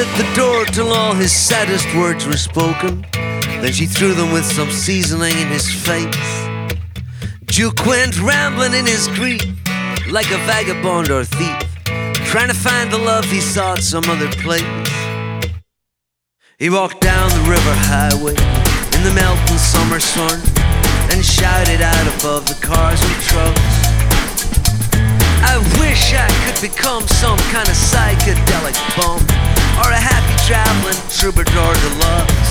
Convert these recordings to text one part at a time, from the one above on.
at the door till all his saddest words were spoken. Then she threw them with some seasoning in his face. Duke went rambling in his grief, like a vagabond or thief, trying to find the love he sought some other place. He walked down the river highway in the melting summer sun and shouted out above the cars and trucks, I wish I could become some kind of psychedelic bum, or a happy traveling troubadour deluxe.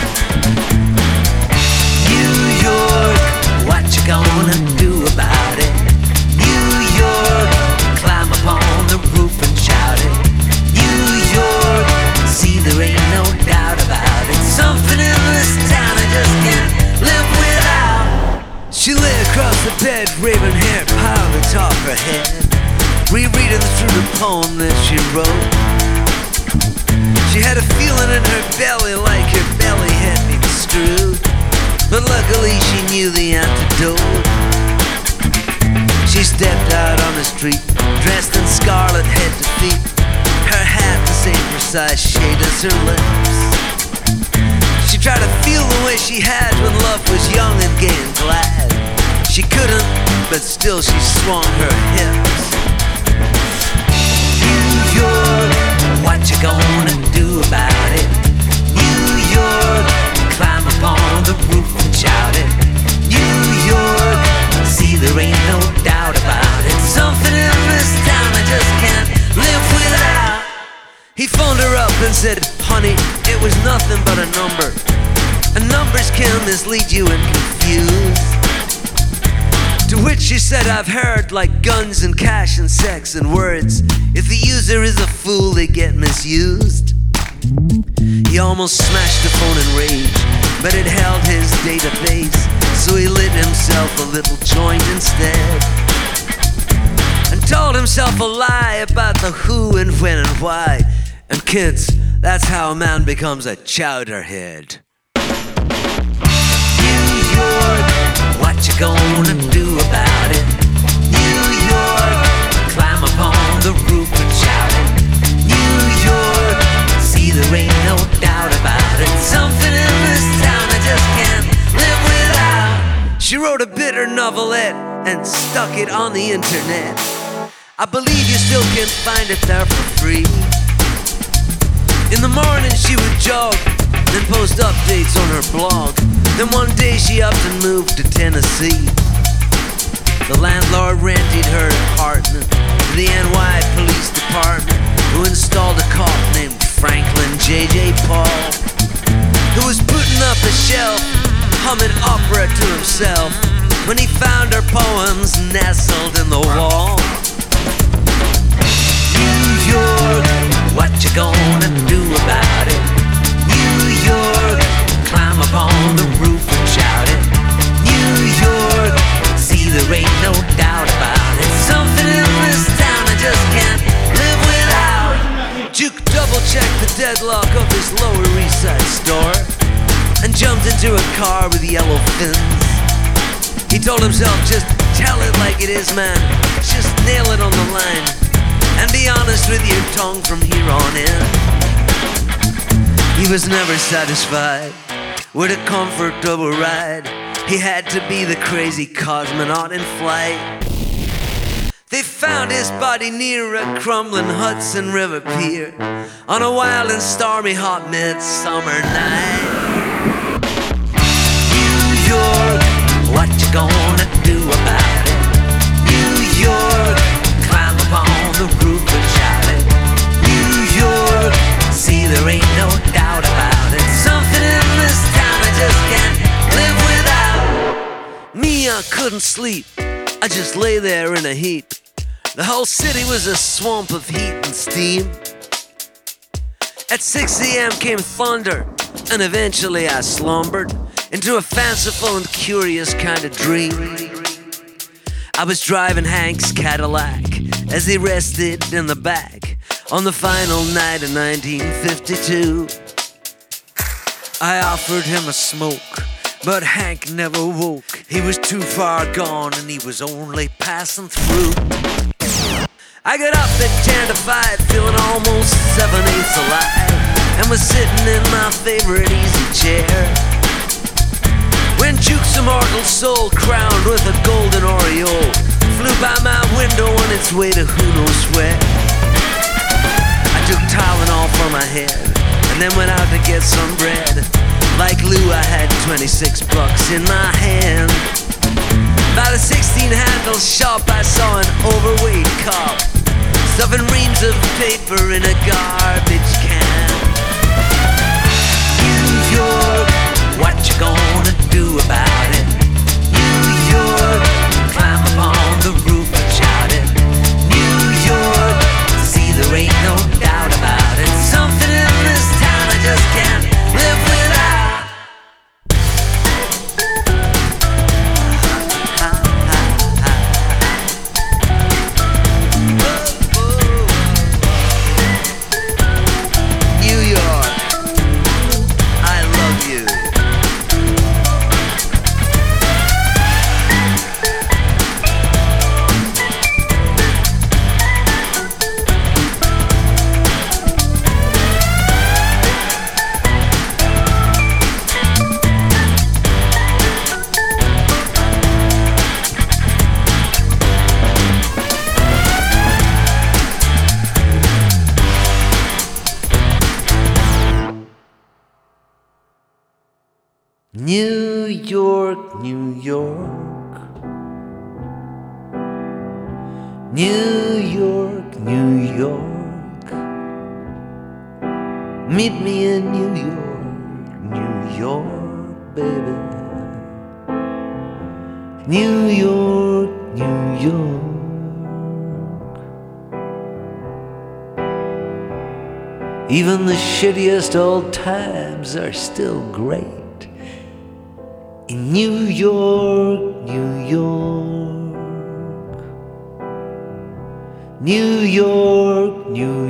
New York, what you gonna do about it? New York, climb up on the roof and shout it. New York, see there ain't no doubt about it. Something in this town I just can't live without. She lay across the bed, raven hair piled atop her head, rereading through the poem that she wrote. She had a feeling in her belly like her belly had been screwed, but luckily she knew the antidote. She stepped out on the street, dressed in scarlet head to feet, her hat the same precise shade as her lips. She tried to feel the way she had when love was young and gay and glad. She couldn't, but still she swung her hips. New York, what you gonna do about it? New York, climb up on the roof and shout it. New York, see there ain't no doubt about it. Something in this town I just can't live without. He phoned her up and said, honey, it was nothing but a number, and numbers can mislead you and confuse. To which she said, I've heard, like guns and cash and sex and words, if the user is a fool, they get misused. He almost smashed the phone in rage, but it held his database, so he lit himself a little joint instead, and told himself a lie about the who and when and why. And kids, that's how a man becomes a chowderhead. New York, what you gonna do about it? New York, climb up on the roof and shout it. New York, see there ain't no doubt about it. Something in this town I just can't live without. She wrote a bitter novelette and stuck it on the internet. I believe you still can find it there for free. In the morning she would jog, then post updates on her blog. Then one day she upped and moved to Tennessee. The landlord rented her apartment to the NY Police Department, who installed a cop named Franklin J.J. Paul, who was putting up a shelf, humming opera to himself, when he found her poems nestled in the wall. New York, what you gonna do about it? New York, climb up on the roof and shout it. New York, see there ain't no doubt about it. Something in this town I just can't live without. Duke double-checked the deadlock of his Lower East Side store and jumped into a car with yellow fins. He told himself, just tell it like it is, man. Just nail it on the line, and be honest with your tongue from here on in. He was never satisfied with a comfortable ride. He had to be the crazy cosmonaut in flight. They found his body near a crumbling Hudson River pier on a wild and stormy hot midsummer night. New York, what you gonna do about it? New York, climb up on the roof and shout it. New York, see there ain't no doubt about it. Something in this town I just can't live without. Me, I couldn't sleep, I just lay there in a heap. The whole city was a swamp of heat and steam. At 6 a.m. came thunder, and eventually I slumbered into a fanciful and curious kind of dream. I was driving Hank's Cadillac as he rested in the back on the final night of 1952. I offered him a smoke, but Hank never woke. He was too far gone and he was only passing through. I got up at 10 to 5, feeling almost 7/8 alive. and was sitting in my favorite easy chair when Duke's immortal soul, crowned with a golden aureole, flew by my window on its way to who knows where. I took Tylenol for my head and then went out to get some bread. Like Lou, I had 26 bucks in my hand. By the 16-handle shop, I saw an overweight cop stuffing reams of paper in a garbage can. New York, what you gonna do about it? New York, climb up on the roof and shout it. New York, see there ain't no doubt about it. Something in this town I just can't live without. New York, New York. New York, New York. Meet me in New York, New York, baby. New York, New York. Even the shittiest old times are still great in New York, New York. New York, New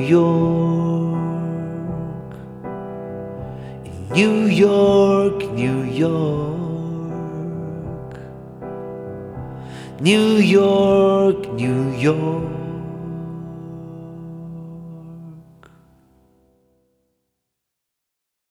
York. In New York, New York. New York, New York.